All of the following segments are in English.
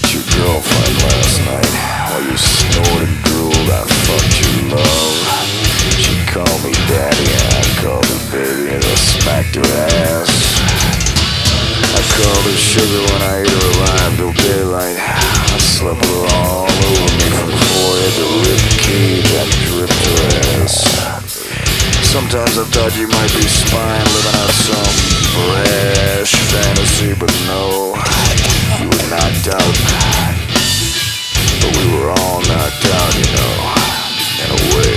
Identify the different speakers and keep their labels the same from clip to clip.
Speaker 1: your girlfriend last night. While you snored and drooled, I fucked your love. She called me daddy and I called her baby and I smacked her ass. I called her sugar when I ate her alive till daylight. I slept with her all over me from forehead to rib cage. I dripped her ass. Sometimes I thought you might be spying, living out some brash fantasy, but no, you were knocked out. But we were all knocked out, you know, in a way.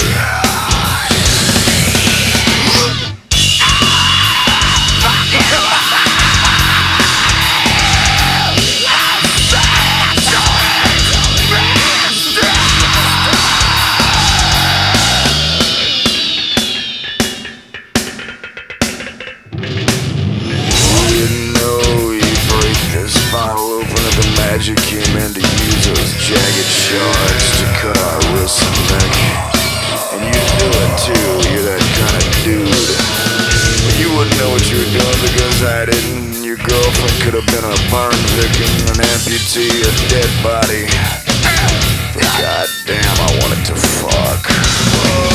Speaker 1: Magic came in to use those jagged shards to cut our wrists and neck. And you knew it too, you're that kind of dude. But you wouldn't know what you were doing because I didn't. Your girlfriend could have been a burn victim, an amputee, a dead body. But goddamn, I wanted to fuck.